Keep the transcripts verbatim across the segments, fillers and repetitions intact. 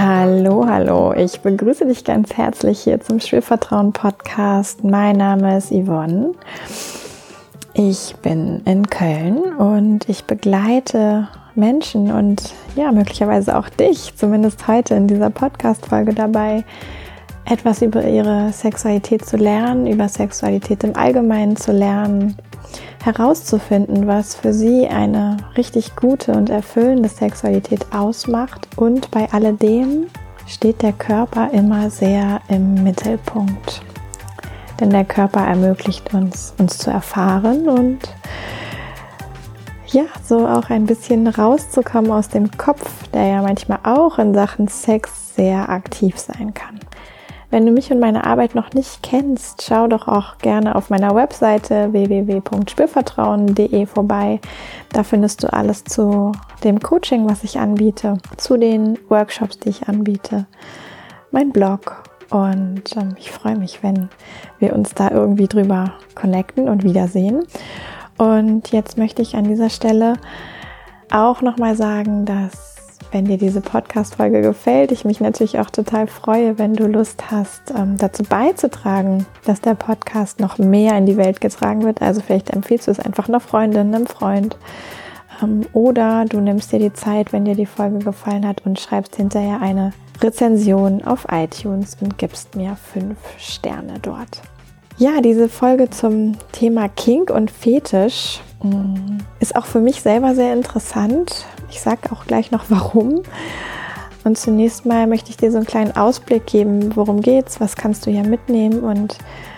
Hallo, hallo, ich begrüße dich ganz herzlich hier zum Spürvertrauen-Podcast. Mein Name ist Yvonne. Ich bin in Köln und ich begleite Menschen und ja, möglicherweise auch dich, zumindest heute in dieser Podcast-Folge dabei, etwas über ihre Sexualität zu lernen, über Sexualität im Allgemeinen zu lernen, herauszufinden, was für sie eine richtig gute und erfüllende Sexualität ausmacht. Und bei alledem steht der Körper immer sehr im Mittelpunkt. Denn der Körper ermöglicht uns, uns zu erfahren und ja, so auch ein bisschen rauszukommen aus dem Kopf, der ja manchmal auch in Sachen Sex sehr aktiv sein kann. Wenn du mich und meine Arbeit noch nicht kennst, schau doch auch gerne auf meiner Webseite w w w punkt spürvertrauen punkt d e vorbei. Da findest du alles zu dem Coaching, was ich anbiete, zu den Workshops, die ich anbiete, mein Blog. Und ähm, ich freue mich, wenn wir uns da irgendwie drüber connecten und wiedersehen. Und jetzt möchte ich an dieser Stelle auch nochmal sagen, dass wenn dir diese Podcast-Folge gefällt, ich mich natürlich auch total freue, wenn du Lust hast, ähm, dazu beizutragen, dass der Podcast noch mehr in die Welt getragen wird. Also vielleicht empfiehlst du es einfach einer Freundin, einem Freund. Ähm, oder du nimmst dir die Zeit, wenn dir die Folge gefallen hat und schreibst hinterher eine Rezension auf iTunes und gibst mir fünf Sterne dort. Ja, diese Folge zum Thema Kink und Fetisch mh, ist auch für mich selber sehr interessant. Ich sage auch gleich noch warum. Und zunächst mal möchte ich dir so einen kleinen Ausblick geben, worum geht's, was kannst du hier mitnehmen. Und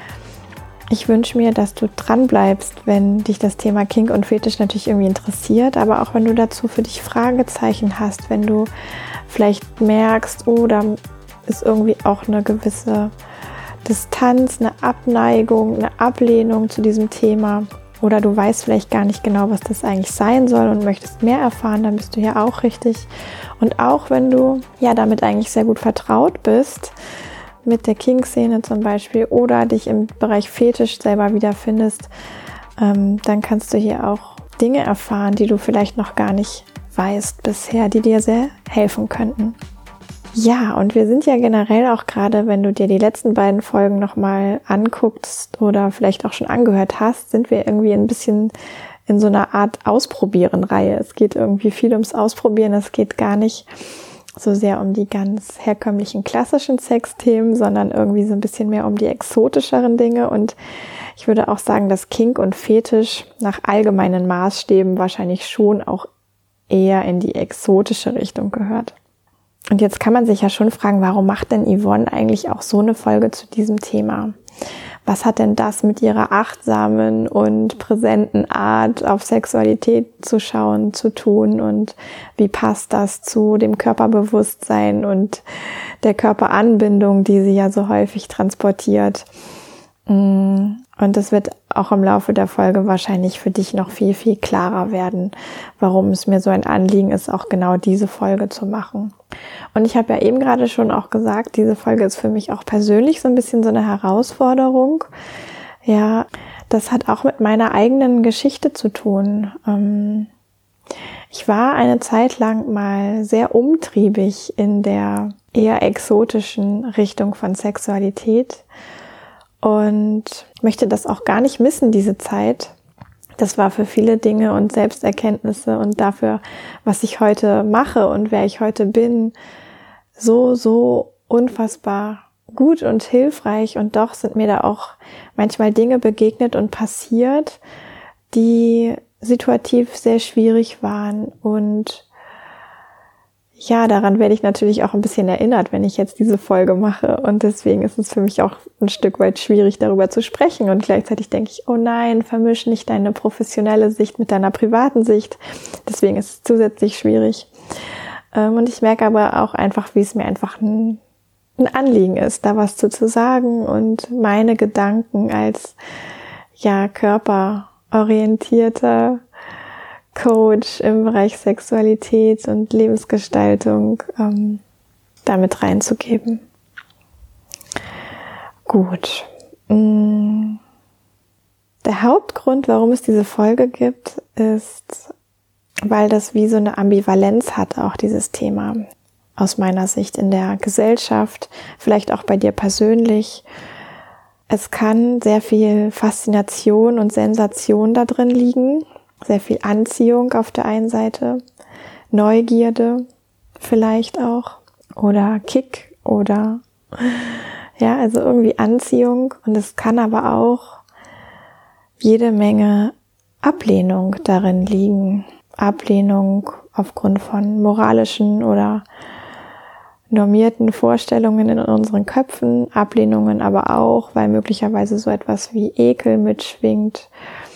ich wünsche mir, dass du dran bleibst, wenn dich das Thema Kink und Fetisch natürlich irgendwie interessiert, aber auch wenn du dazu für dich Fragezeichen hast, wenn du vielleicht merkst, oh, da ist irgendwie auch eine gewisse Distanz, eine Abneigung, eine Ablehnung zu diesem Thema. Oder du weißt vielleicht gar nicht genau, was das eigentlich sein soll und möchtest mehr erfahren, dann bist du hier auch richtig. Und auch wenn du ja damit eigentlich sehr gut vertraut bist, mit der Kink-Szene zum Beispiel, oder dich im Bereich Fetisch selber wiederfindest, ähm, dann kannst du hier auch Dinge erfahren, die du vielleicht noch gar nicht weißt bisher, die dir sehr helfen könnten. Ja, und wir sind ja generell auch gerade, wenn du dir die letzten beiden Folgen nochmal anguckst oder vielleicht auch schon angehört hast, sind wir irgendwie ein bisschen in so einer Art Ausprobieren-Reihe. Es geht irgendwie viel ums Ausprobieren, es geht gar nicht so sehr um die ganz herkömmlichen klassischen Sexthemen, sondern irgendwie so ein bisschen mehr um die exotischeren Dinge. Und ich würde auch sagen, dass Kink und Fetisch nach allgemeinen Maßstäben wahrscheinlich schon auch eher in die exotische Richtung gehört. Und jetzt kann man sich ja schon fragen, warum macht denn Yvonne eigentlich auch so eine Folge zu diesem Thema? Was hat denn das mit ihrer achtsamen und präsenten Art, auf Sexualität zu schauen, zu tun? Und wie passt das zu dem Körperbewusstsein und der Körperanbindung, die sie ja so häufig transportiert? Und das wird auch im Laufe der Folge wahrscheinlich für dich noch viel, viel klarer werden, warum es mir so ein Anliegen ist, auch genau diese Folge zu machen. Und ich habe ja eben gerade schon auch gesagt, diese Folge ist für mich auch persönlich so ein bisschen so eine Herausforderung. Ja, das hat auch mit meiner eigenen Geschichte zu tun. Ich war eine Zeit lang mal sehr umtriebig in der eher exotischen Richtung von Sexualität. Und möchte das auch gar nicht missen, diese Zeit. Das war für viele Dinge und Selbsterkenntnisse und dafür, was ich heute mache und wer ich heute bin, so, so unfassbar gut und hilfreich. Und doch sind mir da auch manchmal Dinge begegnet und passiert, die situativ sehr schwierig waren. Und ja, daran werde ich natürlich auch ein bisschen erinnert, wenn ich jetzt diese Folge mache. Und deswegen ist es für mich auch ein Stück weit schwierig, darüber zu sprechen. Und gleichzeitig denke ich, oh nein, vermisch nicht deine professionelle Sicht mit deiner privaten Sicht. Deswegen ist es zusätzlich schwierig. Und ich merke aber auch einfach, wie es mir einfach ein, ein Anliegen ist, da was zu, zu sagen und meine Gedanken als ja körperorientierter Coach im Bereich Sexualität und Lebensgestaltung ähm, damit reinzugeben. Gut. Der Hauptgrund, warum es diese Folge gibt, ist, weil das wie so eine Ambivalenz hat, auch dieses Thema. aus meiner Sicht in der Gesellschaft, vielleicht auch bei dir persönlich. Es kann sehr viel Faszination und Sensation da drin liegen, sehr viel Anziehung auf der einen Seite, Neugierde vielleicht auch oder Kick oder ja, also irgendwie Anziehung, und es kann aber auch jede Menge Ablehnung darin liegen. Ablehnung aufgrund von moralischen oder normierten Vorstellungen in unseren Köpfen, Ablehnungen aber auch, weil möglicherweise so etwas wie Ekel mitschwingt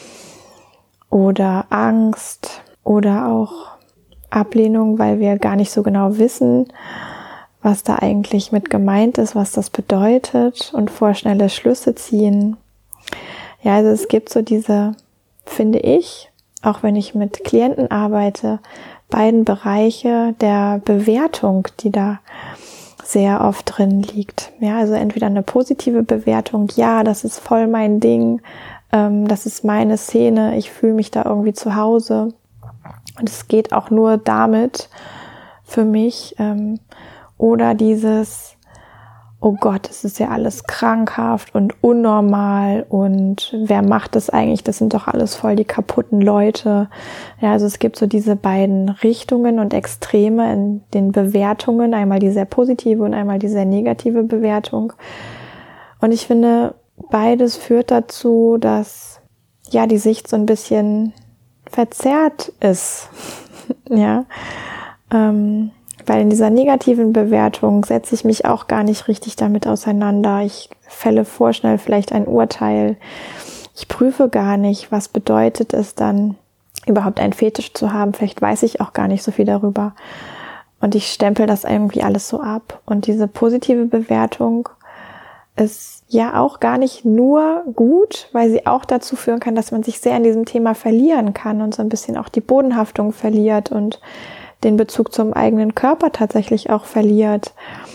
oder Angst oder auch Ablehnung, weil wir gar nicht so genau wissen, was da eigentlich mit gemeint ist, was das bedeutet, und vorschnelle Schlüsse ziehen. Ja, also es gibt so diese, finde ich, auch wenn ich mit Klienten arbeite, beiden Bereiche der Bewertung, die da sehr oft drin liegt. Ja, also entweder eine positive Bewertung, ja, das ist voll mein Ding, ähm, das ist meine Szene, ich fühle mich da irgendwie zu Hause. Und es geht auch nur damit für mich. Ähm, oder dieses, oh Gott, es ist ja alles krankhaft und unnormal und wer macht das eigentlich? Das sind doch alles voll die kaputten Leute. Ja, also es gibt so diese beiden Richtungen und Extreme in den Bewertungen, einmal die sehr positive und einmal die sehr negative Bewertung. Und ich finde, beides führt dazu, dass ja die Sicht so ein bisschen verzerrt ist. Ja, ähm, weil in dieser negativen Bewertung setze ich mich auch gar nicht richtig damit auseinander. Ich fälle vorschnell vielleicht ein Urteil. Ich prüfe gar nicht, was bedeutet es dann, überhaupt einen Fetisch zu haben. Vielleicht weiß ich auch gar nicht so viel darüber. Und ich stempel das irgendwie alles so ab. Und diese positive Bewertung ist ja auch gar nicht nur gut, weil sie auch dazu führen kann, dass man sich sehr in diesem Thema verlieren kann und so ein bisschen auch die Bodenhaftung verliert und den Bezug zum eigenen Körper tatsächlich auch verliert.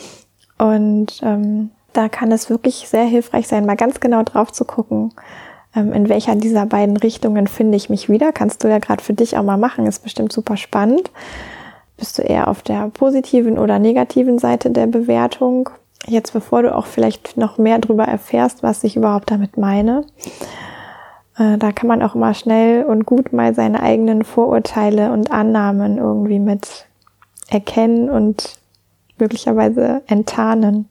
Und ähm, da kann es wirklich sehr hilfreich sein, mal ganz genau drauf zu gucken, ähm, in welcher dieser beiden Richtungen finde ich mich wieder. Kannst du ja gerade für dich auch mal machen, ist bestimmt super spannend. Bist du eher auf der positiven oder negativen Seite der Bewertung? Jetzt, bevor du auch vielleicht noch mehr darüber erfährst, was ich überhaupt damit meine, äh, da kann man auch immer schnell und gut mal seine eigenen Vorurteile und Annahmen irgendwie mit erkennen und möglicherweise enttarnen.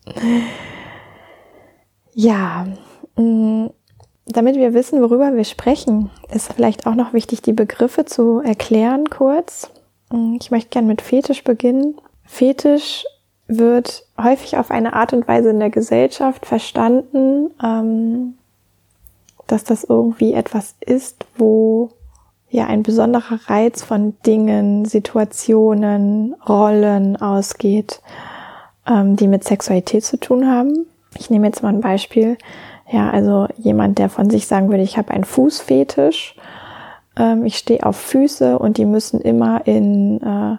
Ja, mh, damit wir wissen, worüber wir sprechen, ist vielleicht auch noch wichtig, die Begriffe zu erklären kurz. Ich möchte gerne mit Fetisch beginnen. Fetisch wird häufig auf eine Art und Weise in der Gesellschaft verstanden, ähm, dass das irgendwie etwas ist, wo ja ein besonderer Reiz von Dingen, Situationen, Rollen ausgeht, ähm, die mit Sexualität zu tun haben. Ich nehme jetzt mal ein Beispiel. Ja, also jemand, der von sich sagen würde, ich habe einen Fußfetisch, ähm, ich stehe auf Füße und die müssen immer in äh,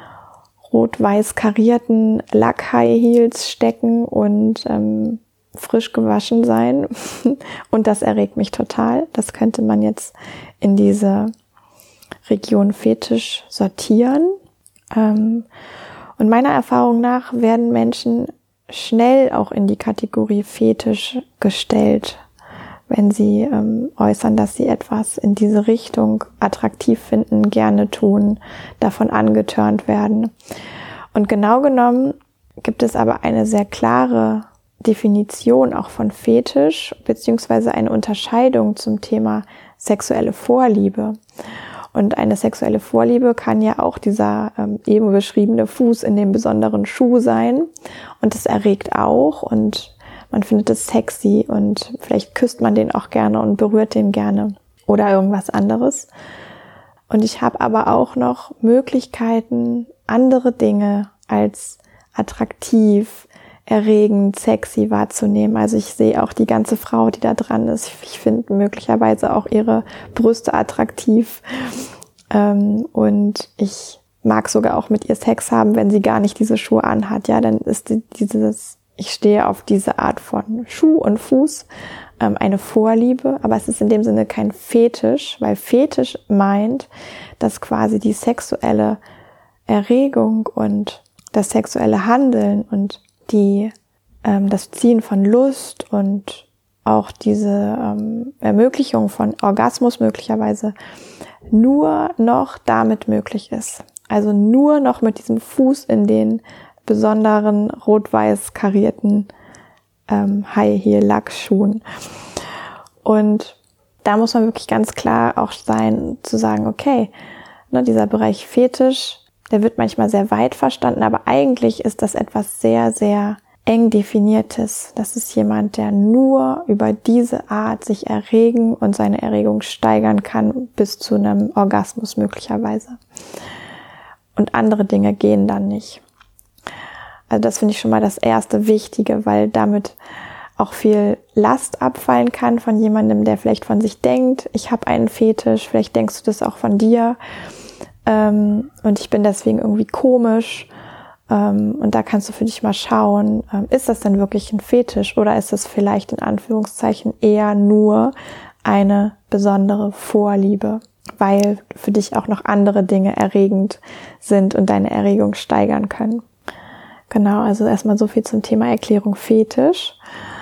rot-weiß karierten Lack-High-Heels stecken und ähm, frisch gewaschen sein. Und das erregt mich total. Das könnte man jetzt in diese Region Fetisch sortieren. Ähm, und meiner Erfahrung nach werden Menschen schnell auch in die Kategorie Fetisch gestellt, wenn sie ähm, äußern, dass sie etwas in diese Richtung attraktiv finden, gerne tun, davon angetörnt werden. Und genau genommen gibt es aber eine sehr klare Definition auch von Fetisch, beziehungsweise eine Unterscheidung zum Thema sexuelle Vorliebe. Und eine sexuelle Vorliebe kann ja auch dieser ähm, eben beschriebene Fuß in dem besonderen Schuh sein. Und es erregt auch und man findet es sexy und vielleicht küsst man den auch gerne und berührt den gerne oder irgendwas anderes. Und ich habe aber auch noch Möglichkeiten, andere Dinge als attraktiv, erregend, sexy wahrzunehmen. Also ich sehe auch die ganze Frau, die da dran ist. Ich finde möglicherweise auch ihre Brüste attraktiv. Ähm, und ich mag sogar auch mit ihr Sex haben, wenn sie gar nicht diese Schuhe anhat. Ja, dann ist die, dieses, ich stehe auf diese Art von Schuh und Fuß, ähm, eine Vorliebe. Aber es ist in dem Sinne kein Fetisch, weil Fetisch meint, dass quasi die sexuelle Erregung und das sexuelle Handeln und die, ähm, das Ziehen von Lust und auch diese ähm, Ermöglichung von Orgasmus möglicherweise nur noch damit möglich ist. Also nur noch mit diesem Fuß in den besonderen rot-weiß karierten ähm, High-Heel-Lackschuhen. Und da muss man wirklich ganz klar auch sein, zu sagen, okay, ne, dieser Bereich Fetisch, der wird manchmal sehr weit verstanden, aber eigentlich ist das etwas sehr, sehr eng definiertes. Das ist jemand, der nur über diese Art sich erregen und seine Erregung steigern kann bis zu einem Orgasmus möglicherweise. Und andere Dinge gehen dann nicht. Also das finde ich schon mal das erste Wichtige, weil damit auch viel Last abfallen kann von jemandem, der vielleicht von sich denkt, ich habe einen Fetisch, vielleicht denkst du das auch von dir ähm, und ich bin deswegen irgendwie komisch ähm, und da kannst du für dich mal schauen, ähm, ist das denn wirklich ein Fetisch oder ist das vielleicht in Anführungszeichen eher nur eine besondere Vorliebe, weil für dich auch noch andere Dinge erregend sind und deine Erregung steigern können. Genau, also erstmal so viel zum Thema Erklärung Fetisch.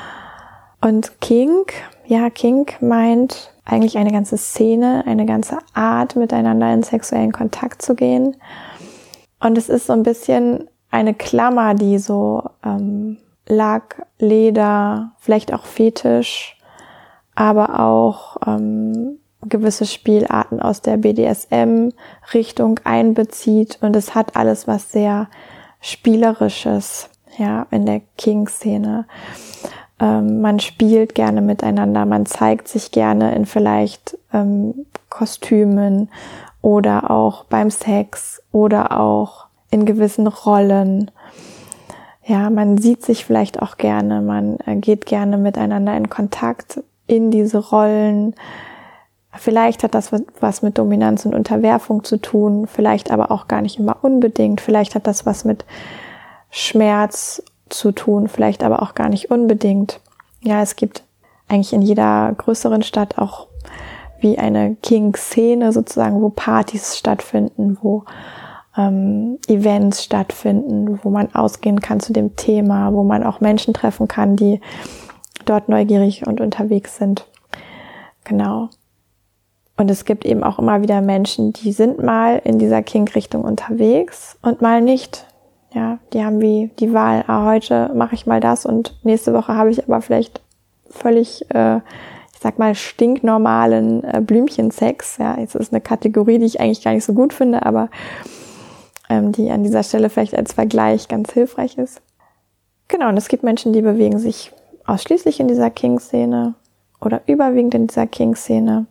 Und Kink, ja, Kink meint eigentlich eine ganze Szene, eine ganze Art, miteinander in sexuellen Kontakt zu gehen. Und es ist so ein bisschen eine Klammer, die so ähm, Lack, Leder, vielleicht auch Fetisch, aber auch ähm, gewisse Spielarten aus der B D S M-Richtung einbezieht. Und es hat alles was sehr Spielerisches, ja, in der Kink-Szene. Ähm, man spielt gerne miteinander, man zeigt sich gerne in vielleicht ähm, Kostümen oder auch beim Sex oder auch in gewissen Rollen. Ja, man sieht sich vielleicht auch gerne, man äh, geht gerne miteinander in Kontakt in diese Rollen. Vielleicht hat das was mit Dominanz und Unterwerfung zu tun, vielleicht aber auch gar nicht immer unbedingt. Vielleicht hat das was mit Schmerz zu tun, vielleicht aber auch gar nicht unbedingt. Ja, es gibt eigentlich in jeder größeren Stadt auch wie eine Kink-Szene sozusagen, wo Partys stattfinden, wo ähm, Events stattfinden, wo man ausgehen kann zu dem Thema, wo man auch Menschen treffen kann, die dort neugierig und unterwegs sind. Genau. Und es gibt eben auch immer wieder Menschen, die sind mal in dieser Kink-Richtung unterwegs und mal nicht. Ja, die haben wie die Wahl, ah, heute mache ich mal das und nächste Woche habe ich aber vielleicht völlig, äh, ich sag mal, stinknormalen äh, Blümchensex. Ja, jetzt ist eine Kategorie, die ich eigentlich gar nicht so gut finde, aber ähm, die an dieser Stelle vielleicht als Vergleich ganz hilfreich ist. Genau, und es gibt Menschen, die bewegen sich ausschließlich in dieser Kink-Szene oder überwiegend in dieser Kink-Szene.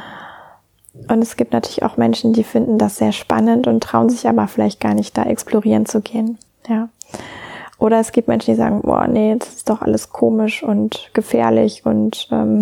Und es gibt natürlich auch Menschen, die finden das sehr spannend und trauen sich aber vielleicht gar nicht, da explorieren zu gehen. Ja. Oder es gibt Menschen, die sagen, boah, nee, das ist doch alles komisch und gefährlich und ähm,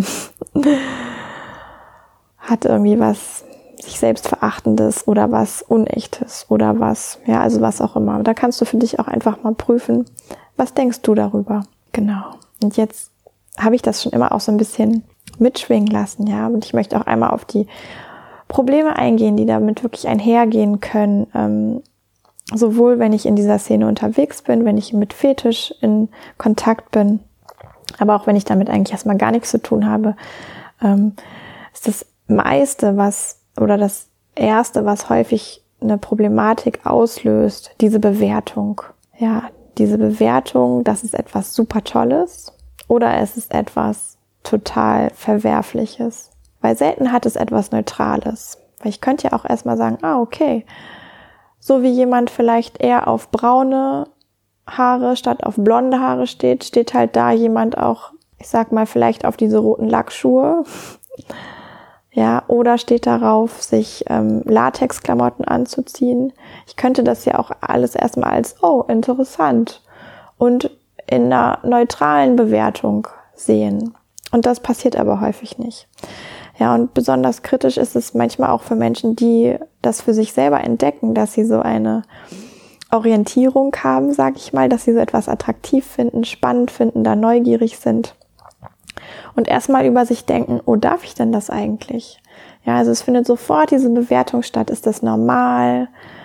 hat irgendwie was sich selbst Verachtendes oder was Unechtes oder was, ja, also was auch immer. Da kannst du für dich auch einfach mal prüfen, was denkst du darüber? Genau. Und jetzt habe ich das schon immer auch so ein bisschen mitschwingen lassen, ja. Und ich möchte auch einmal auf die Probleme eingehen, die damit wirklich einhergehen können, ähm, sowohl wenn ich in dieser Szene unterwegs bin, wenn ich mit Fetisch in Kontakt bin, aber auch wenn ich damit eigentlich erstmal gar nichts zu tun habe, ähm, ist das meiste, was oder das erste, was häufig eine Problematik auslöst, diese Bewertung. Ja, diese Bewertung, das ist etwas super Tolles oder es ist etwas total Verwerfliches. Weil selten hat es etwas Neutrales. Weil ich könnte ja auch erstmal sagen, ah, okay, so wie jemand vielleicht eher auf braune Haare statt auf blonde Haare steht, steht halt da jemand auch, ich sag mal, vielleicht auf diese roten Lackschuhe. Ja, oder steht darauf, sich ähm, Latexklamotten anzuziehen. Ich könnte das ja auch alles erstmal als, oh, interessant und in einer neutralen Bewertung sehen. Und das passiert aber häufig nicht. Ja, und besonders kritisch ist es manchmal auch für Menschen, die das für sich selber entdecken, dass sie so eine Orientierung haben, sag ich mal, dass sie so etwas attraktiv finden, spannend finden, da neugierig sind. Und erstmal über sich denken, oh, darf ich denn das eigentlich? Ja, also es findet sofort diese Bewertung statt. Ist das normal?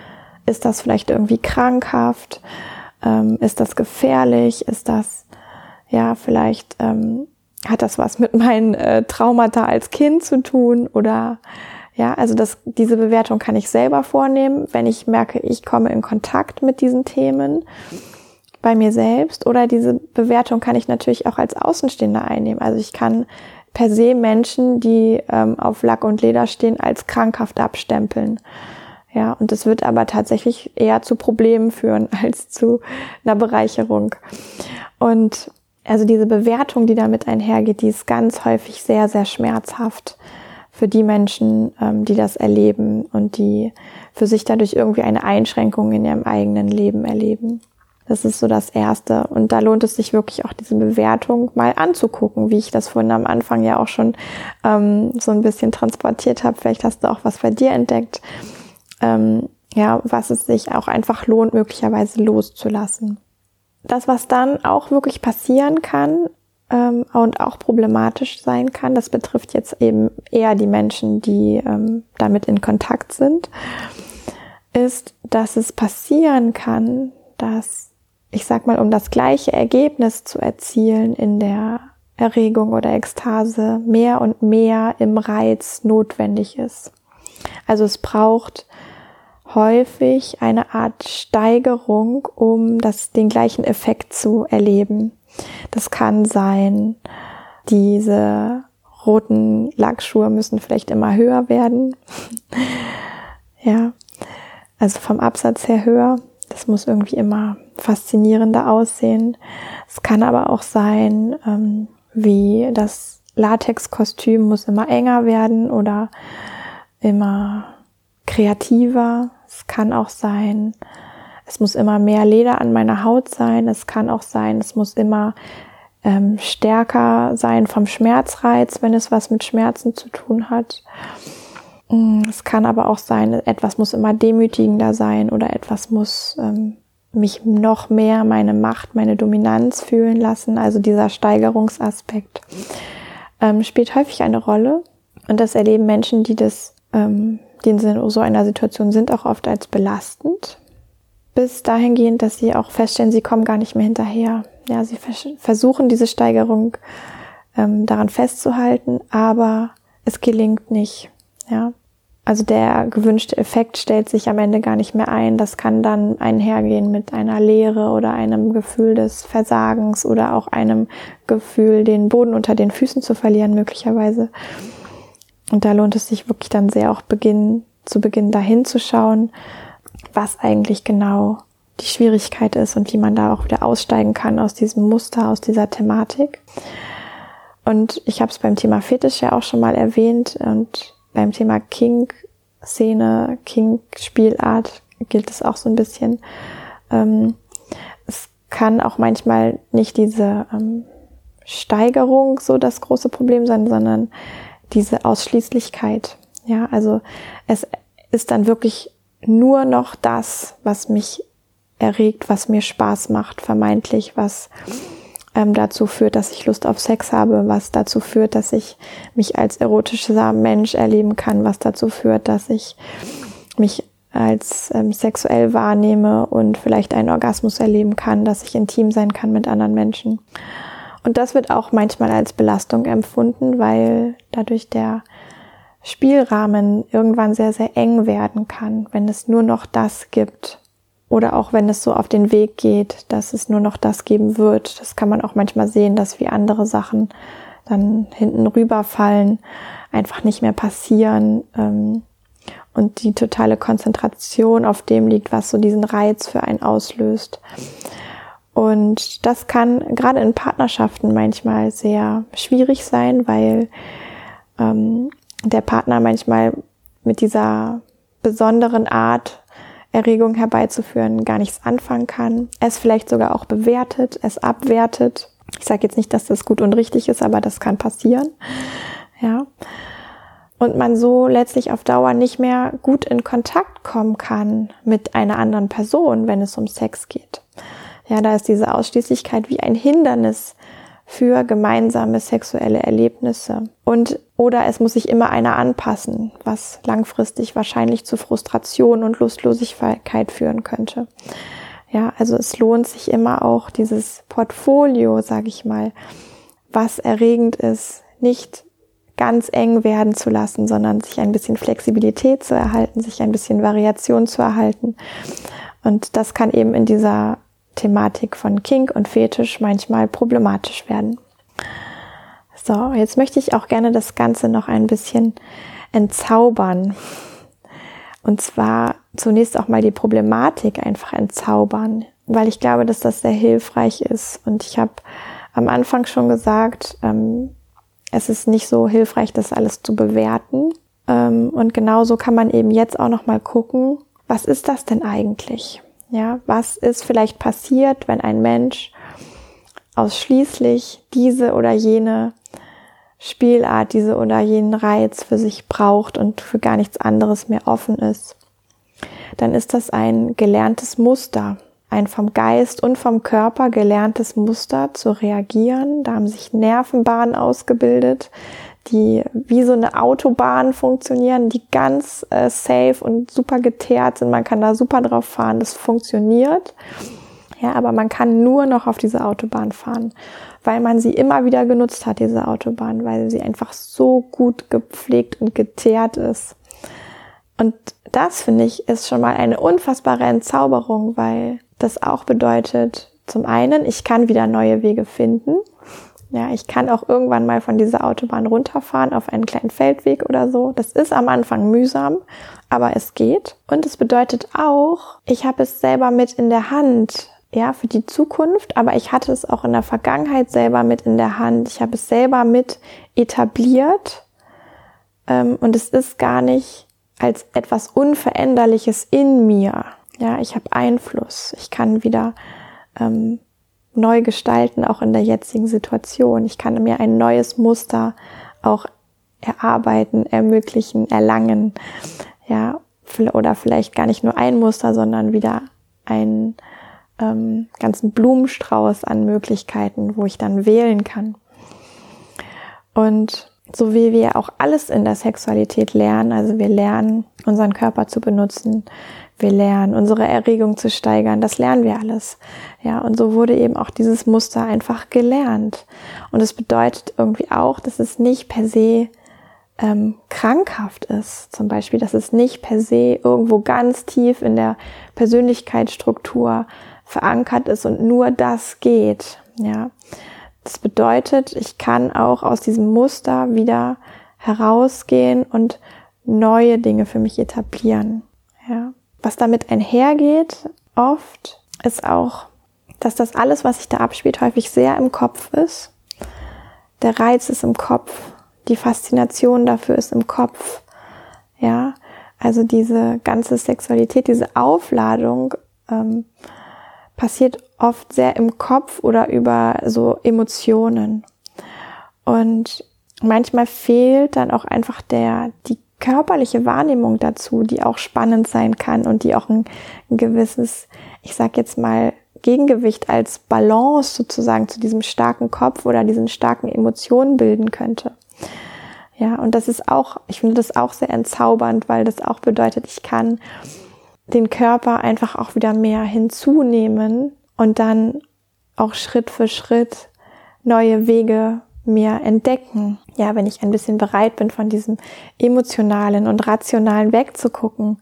Ist das vielleicht irgendwie krankhaft? Ähm, ist das gefährlich? Ist das, ja, vielleicht ähm, hat das was mit meinen äh, Traumata als Kind zu tun? Oder, ja, also das, diese Bewertung kann ich selber vornehmen, wenn ich merke, ich komme in Kontakt mit diesen Themen bei mir selbst. Oder diese Bewertung kann ich natürlich auch als Außenstehender einnehmen. Also ich kann per se Menschen, die ähm, auf Lack und Leder stehen, als krankhaft abstempeln. Ja, und das wird aber tatsächlich eher zu Problemen führen als zu einer Bereicherung. Und also diese Bewertung, die damit einhergeht, die ist ganz häufig sehr, sehr schmerzhaft für die Menschen, ähm, die das erleben und die für sich dadurch irgendwie eine Einschränkung in ihrem eigenen Leben erleben. Das ist so das Erste. Und da lohnt es sich wirklich auch, diese Bewertung mal anzugucken, wie ich das vorhin am Anfang ja auch schon ähm, so ein bisschen transportiert habe. Vielleicht hast du auch was bei dir entdeckt. Ähm, ja, was es sich auch einfach lohnt, möglicherweise loszulassen. Das, was dann auch wirklich passieren kann ähm, und auch problematisch sein kann, das betrifft jetzt eben eher die Menschen, die ähm, damit in Kontakt sind, ist, dass es passieren kann, dass, ich sag mal, um das gleiche Ergebnis zu erzielen in der Erregung oder Ekstase, mehr und mehr im Reiz notwendig ist. Also es braucht häufig eine Art Steigerung, um das, den gleichen Effekt zu erleben. Das kann sein, diese roten Lackschuhe müssen vielleicht immer höher werden. Ja, also vom Absatz her höher. Das muss irgendwie immer faszinierender aussehen. Es kann aber auch sein, ähm, wie das Latexkostüm muss immer enger werden oder immer kreativer. Es kann auch sein, es muss immer mehr Leder an meiner Haut sein. Es kann auch sein, es muss immer ähm, stärker sein vom Schmerzreiz, wenn es was mit Schmerzen zu tun hat. Es kann aber auch sein, etwas muss immer demütigender sein oder etwas muss ähm, mich noch mehr meine Macht, meine Dominanz fühlen lassen. Also dieser Steigerungsaspekt ähm, spielt häufig eine Rolle. Und das erleben Menschen, die das ähm, die in so einer Situation sind, auch oft als belastend, bis dahingehend, dass sie auch feststellen, sie kommen gar nicht mehr hinterher. Ja, sie vers- versuchen diese Steigerung ähm, daran festzuhalten, aber es gelingt nicht. Ja, also der gewünschte Effekt stellt sich am Ende gar nicht mehr ein. Das kann dann einhergehen mit einer Leere oder einem Gefühl des Versagens oder auch einem Gefühl, den Boden unter den Füßen zu verlieren, möglicherweise. Und da lohnt es sich wirklich dann sehr auch beginnen, zu Beginn dahin zu schauen, was eigentlich genau die Schwierigkeit ist und wie man da auch wieder aussteigen kann aus diesem Muster, aus dieser Thematik. Und ich habe es beim Thema Fetisch ja auch schon mal erwähnt und beim Thema Kink-Szene, Kink-Spielart gilt es auch so ein bisschen. Ähm, es kann auch manchmal nicht diese ähm, Steigerung so das große Problem sein, sondern diese Ausschließlichkeit. Ja, also es ist dann wirklich nur noch das, was mich erregt, was mir Spaß macht, vermeintlich, was ähm, dazu führt, dass ich Lust auf Sex habe, was dazu führt, dass ich mich als erotischer Mensch erleben kann, was dazu führt, dass ich mich als ähm, sexuell wahrnehme und vielleicht einen Orgasmus erleben kann, dass ich intim sein kann mit anderen Menschen. Und das wird auch manchmal als Belastung empfunden, weil dadurch der Spielrahmen irgendwann sehr, sehr eng werden kann, wenn es nur noch das gibt. Oder auch wenn es so auf den Weg geht, dass es nur noch das geben wird. Das kann man auch manchmal sehen, dass wie andere Sachen dann hinten rüberfallen, einfach nicht mehr passieren ähm, und die totale Konzentration auf dem liegt, was so diesen Reiz für einen auslöst. Und das kann gerade in Partnerschaften manchmal sehr schwierig sein, weil ähm, der Partner manchmal mit dieser besonderen Art, Erregung herbeizuführen, gar nichts anfangen kann. Es vielleicht sogar auch bewertet, es abwertet. Ich sage jetzt nicht, dass das gut und richtig ist, aber das kann passieren. Ja. Und man so letztlich auf Dauer nicht mehr gut in Kontakt kommen kann mit einer anderen Person, wenn es um Sex geht. Ja, da ist diese Ausschließlichkeit wie ein Hindernis für gemeinsame sexuelle Erlebnisse. Und oder es muss sich immer einer anpassen, was langfristig wahrscheinlich zu Frustration und Lustlosigkeit führen könnte. Ja, also es lohnt sich immer auch dieses Portfolio, sage ich mal, was erregend ist, nicht ganz eng werden zu lassen, sondern sich ein bisschen Flexibilität zu erhalten, sich ein bisschen Variation zu erhalten. Und das kann eben in dieser Thematik von Kink und Fetisch manchmal problematisch werden. So, jetzt möchte ich auch gerne das Ganze noch ein bisschen entzaubern. Und zwar zunächst auch mal die Problematik einfach entzaubern, weil ich glaube, dass das sehr hilfreich ist. Und ich habe am Anfang schon gesagt, ähm, es ist nicht so hilfreich, das alles zu bewerten. Ähm, und genauso kann man eben jetzt auch noch mal gucken, was ist das denn eigentlich? Ja, was ist vielleicht passiert, wenn ein Mensch ausschließlich diese oder jene Spielart, diese oder jenen Reiz für sich braucht und für gar nichts anderes mehr offen ist? Dann ist das ein gelerntes Muster, ein vom Geist und vom Körper gelerntes Muster zu reagieren. Da haben sich Nervenbahnen ausgebildet, die wie so eine Autobahn funktionieren, die ganz äh, safe und super geteert sind. Man kann da super drauf fahren, das funktioniert. Ja, aber man kann nur noch auf diese Autobahn fahren, weil man sie immer wieder genutzt hat, diese Autobahn, weil sie einfach so gut gepflegt und geteert ist. Und das, finde ich, ist schon mal eine unfassbare Entzauberung, weil das auch bedeutet, zum einen, ich kann wieder neue Wege finden. Ja, ich kann auch irgendwann mal von dieser Autobahn runterfahren auf einen kleinen Feldweg oder so. Das ist am Anfang mühsam, aber es geht. Und es bedeutet auch, ich habe es selber mit in der Hand, ja, für die Zukunft, aber ich hatte es auch in der Vergangenheit selber mit in der Hand. Ich habe es selber mit etabliert, ähm, und es ist gar nicht als etwas Unveränderliches in mir. Ja, ich habe Einfluss. Ich kann wieder ähm, neu gestalten, auch in der jetzigen Situation. Ich kann mir ein neues Muster auch erarbeiten, ermöglichen, erlangen. Ja, oder vielleicht gar nicht nur ein Muster, sondern wieder einen ähm, ganzen Blumenstrauß an Möglichkeiten, wo ich dann wählen kann. Und so wie wir auch alles in der Sexualität lernen, also wir lernen, unseren Körper zu benutzen, wir lernen, unsere Erregung zu steigern, das lernen wir alles. Ja, und so wurde eben auch dieses Muster einfach gelernt. Und es bedeutet irgendwie auch, dass es nicht per se ähm, krankhaft ist. Zum Beispiel, dass es nicht per se irgendwo ganz tief in der Persönlichkeitsstruktur verankert ist und nur das geht. Ja, das bedeutet, ich kann auch aus diesem Muster wieder herausgehen und neue Dinge für mich etablieren. Ja. Was damit einhergeht, oft, ist auch, dass das alles, was sich da abspielt, häufig sehr im Kopf ist. Der Reiz ist im Kopf, die Faszination dafür ist im Kopf. Ja, also diese ganze Sexualität, diese Aufladung ähm, passiert oft sehr im Kopf oder über so Emotionen. Und manchmal fehlt dann auch einfach der die körperliche Wahrnehmung dazu, die auch spannend sein kann und die auch ein, ein gewisses, ich sag jetzt mal, Gegengewicht als Balance sozusagen zu diesem starken Kopf oder diesen starken Emotionen bilden könnte. Ja, und das ist auch, ich finde das auch sehr entzaubernd, weil das auch bedeutet, ich kann den Körper einfach auch wieder mehr hinzunehmen und dann auch Schritt für Schritt neue Wege mir entdecken. Ja, wenn ich ein bisschen bereit bin, von diesem Emotionalen und Rationalen wegzugucken,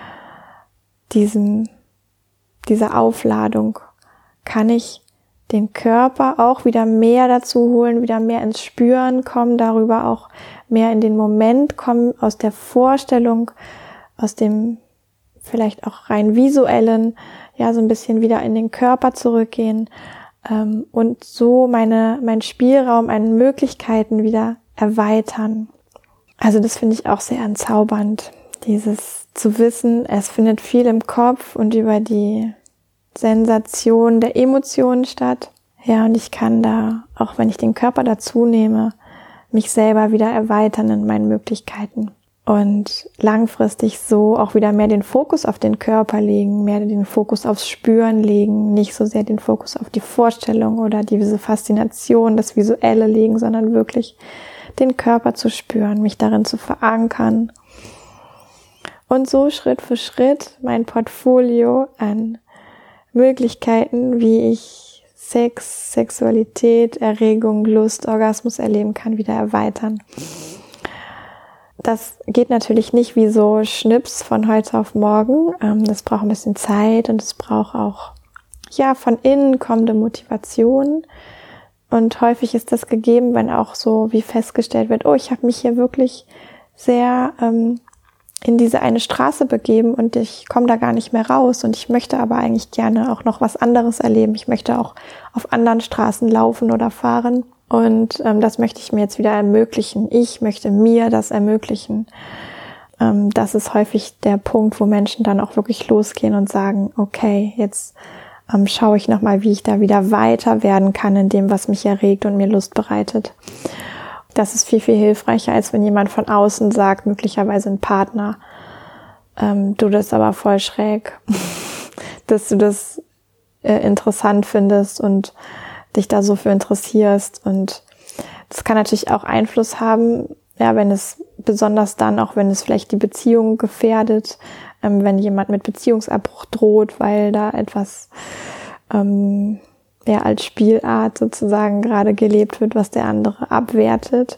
diesem, dieser Aufladung, kann ich den Körper auch wieder mehr dazu holen, wieder mehr ins Spüren kommen, darüber auch mehr in den Moment kommen, aus der Vorstellung, aus dem vielleicht auch rein visuellen, ja, so ein bisschen wieder in den Körper zurückgehen, ähm, und so meine, mein Spielraum an Möglichkeiten wieder erweitern. Also das finde ich auch sehr entzaubernd, dieses zu wissen, es findet viel im Kopf und über die Sensation der Emotionen statt. Ja, und ich kann da, auch wenn ich den Körper dazu nehme, mich selber wieder erweitern in meinen Möglichkeiten. und langfristig so auch wieder mehr den Fokus auf den Körper legen, mehr den Fokus aufs Spüren legen, nicht so sehr den Fokus auf die Vorstellung oder diese Faszination, das Visuelle legen, sondern wirklich den Körper zu spüren, mich darin zu verankern und so Schritt für Schritt mein Portfolio an Möglichkeiten, wie ich Sex, Sexualität, Erregung, Lust, Orgasmus erleben kann, wieder erweitern. Das geht natürlich nicht wie so Schnips von heute auf morgen. Das braucht ein bisschen Zeit und es braucht auch ja von innen kommende Motivation. Und häufig ist das gegeben, wenn auch so wie festgestellt wird, oh, ich habe mich hier wirklich sehr ähm, in diese eine Straße begeben und ich komme da gar nicht mehr raus und ich möchte aber eigentlich gerne auch noch was anderes erleben. Ich möchte auch auf anderen Straßen laufen oder fahren. Und ähm, das möchte ich mir jetzt wieder ermöglichen. Ich möchte mir das ermöglichen. Ähm, das ist häufig der Punkt, wo Menschen dann auch wirklich losgehen und sagen, okay, jetzt ähm, schaue ich nochmal, wie ich da wieder weiter werden kann in dem, was mich erregt und mir Lust bereitet. Das ist viel, viel hilfreicher, als wenn jemand von außen sagt, möglicherweise ein Partner, ähm, du, das ist aber voll schräg, dass du das äh, interessant findest und dich da so für interessierst. Und das kann natürlich auch Einfluss haben, ja, wenn es besonders dann, auch wenn es vielleicht die Beziehung gefährdet, ähm, wenn jemand mit Beziehungsabbruch droht, weil da etwas ähm, ja als Spielart sozusagen gerade gelebt wird, was der andere abwertet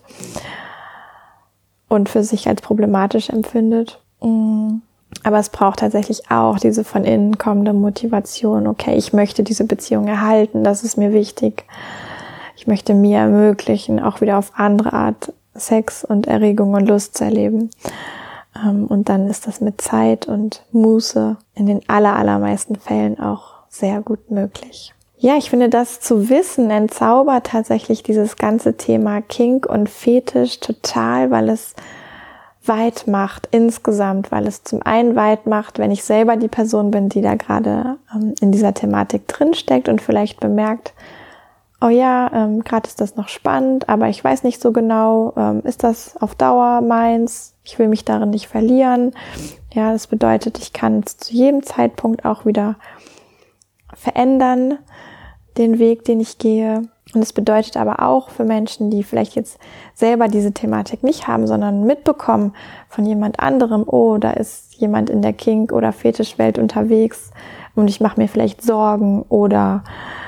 und für sich als problematisch empfindet. Mhm. Aber es braucht tatsächlich auch diese von innen kommende Motivation. Okay, ich möchte diese Beziehung erhalten, das ist mir wichtig. Ich möchte mir ermöglichen, auch wieder auf andere Art Sex und Erregung und Lust zu erleben. Und dann ist das mit Zeit und Muße in den aller, allermeisten Fällen auch sehr gut möglich. Ja, ich finde, das zu wissen entzaubert tatsächlich dieses ganze Thema Kink und Fetisch total, weil es weit macht insgesamt, weil es zum einen weit macht, wenn ich selber die Person bin, die da gerade ähm, in dieser Thematik drinsteckt und vielleicht bemerkt, oh ja, ähm, gerade ist das noch spannend, aber ich weiß nicht so genau, ähm, ist das auf Dauer meins? Ich will mich darin nicht verlieren. Ja, das bedeutet, ich kann es zu jedem Zeitpunkt auch wieder verändern, den Weg, den ich gehe. Und es bedeutet aber auch für Menschen, die vielleicht jetzt selber diese Thematik nicht haben, sondern mitbekommen von jemand anderem, oh, da ist jemand in der Kink- oder Fetischwelt unterwegs und ich mache mir vielleicht Sorgen oder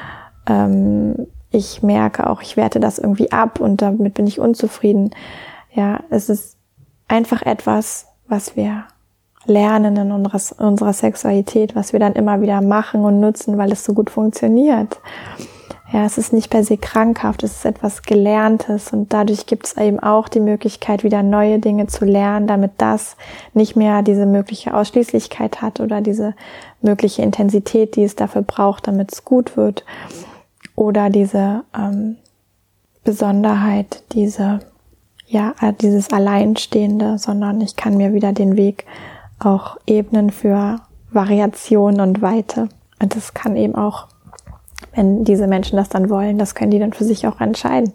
ähm, ich merke auch, ich werte das irgendwie ab und damit bin ich unzufrieden. Ja, es ist einfach etwas, was wir lernen in unserer, unserer Sexualität, was wir dann immer wieder machen und nutzen, weil es so gut funktioniert. Ja, es ist nicht per se krankhaft, es ist etwas Gelerntes und dadurch gibt es eben auch die Möglichkeit, wieder neue Dinge zu lernen, damit das nicht mehr diese mögliche Ausschließlichkeit hat oder diese mögliche Intensität, die es dafür braucht, damit es gut wird, oder diese ähm, Besonderheit, diese ja dieses Alleinstehende, sondern ich kann mir wieder den Weg auch ebnen für Variation und Weite. Und das kann eben auch, wenn diese Menschen das dann wollen, das können die dann für sich auch entscheiden.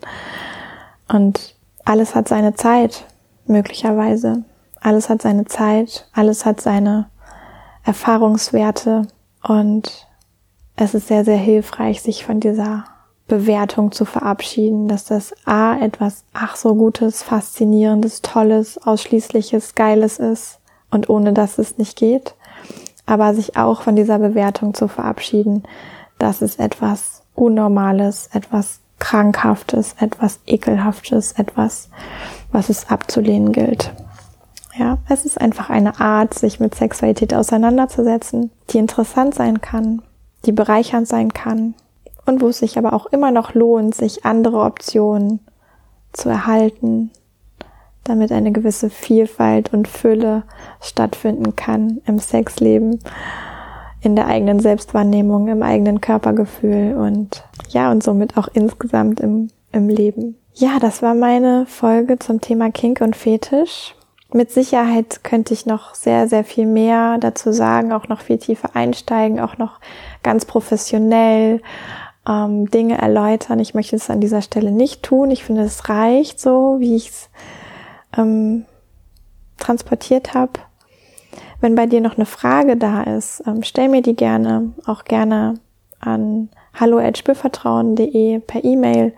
Und alles hat seine Zeit, möglicherweise. Alles hat seine Zeit, alles hat seine Erfahrungswerte und es ist sehr, sehr hilfreich, sich von dieser Bewertung zu verabschieden, dass das A, etwas ach so Gutes, Faszinierendes, Tolles, Ausschließliches, Geiles ist und ohne das es nicht geht, aber sich auch von dieser Bewertung zu verabschieden, dass es etwas Unnormales, etwas Krankhaftes, etwas Ekelhaftes, etwas, was es abzulehnen gilt. Ja, es ist einfach eine Art, sich mit Sexualität auseinanderzusetzen, die interessant sein kann, die bereichernd sein kann und wo es sich aber auch immer noch lohnt, sich andere Optionen zu erhalten, damit eine gewisse Vielfalt und Fülle stattfinden kann im Sexleben, in der eigenen Selbstwahrnehmung, im eigenen Körpergefühl und ja, und somit auch insgesamt im, im Leben. Ja, das war meine Folge zum Thema Kink und Fetisch. Mit Sicherheit könnte ich noch sehr, sehr viel mehr dazu sagen, auch noch viel tiefer einsteigen, auch noch ganz professionell ähm, Dinge erläutern. Ich möchte es an dieser Stelle nicht tun. Ich finde, es reicht so, wie ich es ähm, transportiert habe. Wenn bei dir noch eine Frage da ist, ähm, stell mir die gerne, auch gerne an hallo at spürvertrauen punkt de per E-Mail.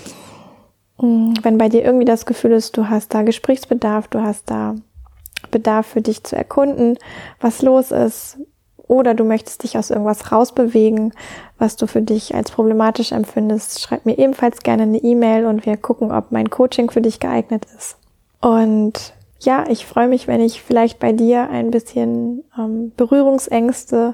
Wenn bei dir irgendwie das Gefühl ist, du hast da Gesprächsbedarf, du hast da Bedarf für dich zu erkunden, was los ist, oder du möchtest dich aus irgendwas rausbewegen, was du für dich als problematisch empfindest, schreib mir ebenfalls gerne eine E-Mail und wir gucken, ob mein Coaching für dich geeignet ist. Und ja, ich freue mich, wenn ich vielleicht bei dir ein bisschen ähm, Berührungsängste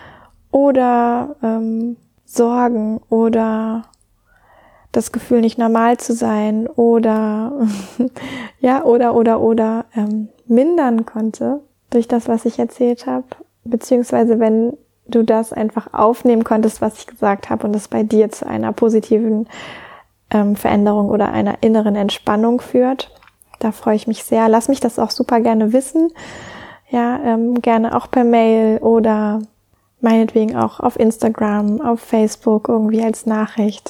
oder ähm, Sorgen oder das Gefühl, nicht normal zu sein oder ja oder oder oder ähm, mindern konnte durch das, was ich erzählt habe, beziehungsweise wenn du das einfach aufnehmen konntest, was ich gesagt habe und es bei dir zu einer positiven ähm, Veränderung oder einer inneren Entspannung führt. Da freue ich mich sehr. Lass mich das auch super gerne wissen. Ja, ähm, gerne auch per Mail oder meinetwegen auch auf Instagram, auf Facebook irgendwie als Nachricht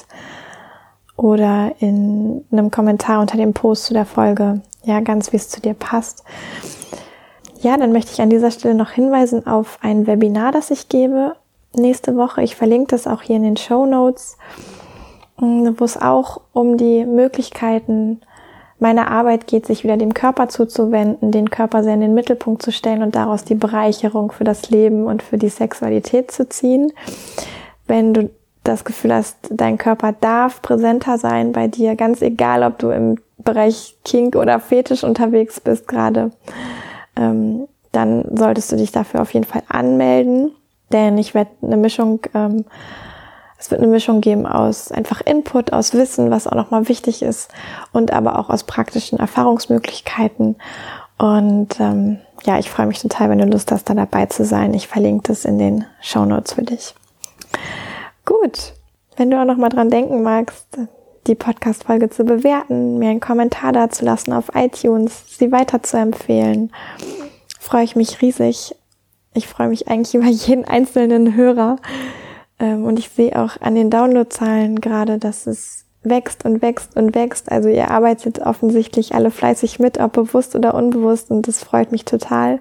oder in einem Kommentar unter dem Post zu der Folge. Ja, ganz wie es zu dir passt. Ja, dann möchte ich an dieser Stelle noch hinweisen auf ein Webinar, das ich gebe nächste Woche. Ich verlinke das auch hier in den Shownotes, wo es auch um die Möglichkeiten meiner Arbeit geht, sich wieder dem Körper zuzuwenden, den Körper sehr in den Mittelpunkt zu stellen und daraus die Bereicherung für das Leben und für die Sexualität zu ziehen. Wenn du das Gefühl hast, dein Körper darf präsenter sein bei dir, ganz egal, ob du im Bereich Kink oder Fetisch unterwegs bist gerade, ähm, dann solltest du dich dafür auf jeden Fall anmelden, denn ich werde eine Mischung, ähm, es wird eine Mischung geben aus einfach Input, aus Wissen, was auch nochmal wichtig ist und aber auch aus praktischen Erfahrungsmöglichkeiten und ähm, ja, ich freue mich total, wenn du Lust hast, da dabei zu sein. Ich verlinke das in den Shownotes für dich. Gut, wenn du auch noch mal dran denken magst, die Podcast-Folge zu bewerten, mir einen Kommentar dazulassen auf iTunes, sie weiter zu empfehlen, freue ich mich riesig. Ich freue mich eigentlich über jeden einzelnen Hörer und ich sehe auch an den Downloadzahlen gerade, dass es wächst und wächst und wächst. Also ihr arbeitet offensichtlich alle fleißig mit, ob bewusst oder unbewusst und das freut mich total.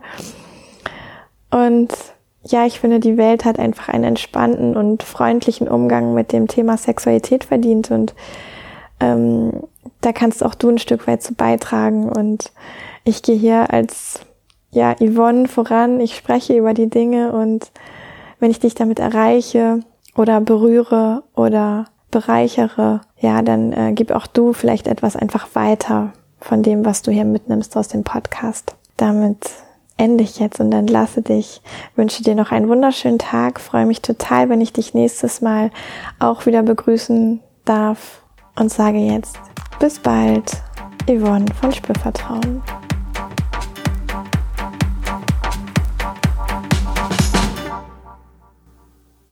Und ja, ich finde, die Welt hat einfach einen entspannten und freundlichen Umgang mit dem Thema Sexualität verdient und ähm, da kannst auch du ein Stück weit zu beitragen und ich gehe hier als ja Yvonne voran, ich spreche über die Dinge und wenn ich dich damit erreiche oder berühre oder bereichere, ja, dann äh, gib auch du vielleicht etwas einfach weiter von dem, was du hier mitnimmst aus dem Podcast. Damit ende ich jetzt und entlasse dich. Wünsche dir noch einen wunderschönen Tag. Freue mich total, wenn ich dich nächstes Mal auch wieder begrüßen darf und sage jetzt bis bald, Yvonne von Spürvertrauen.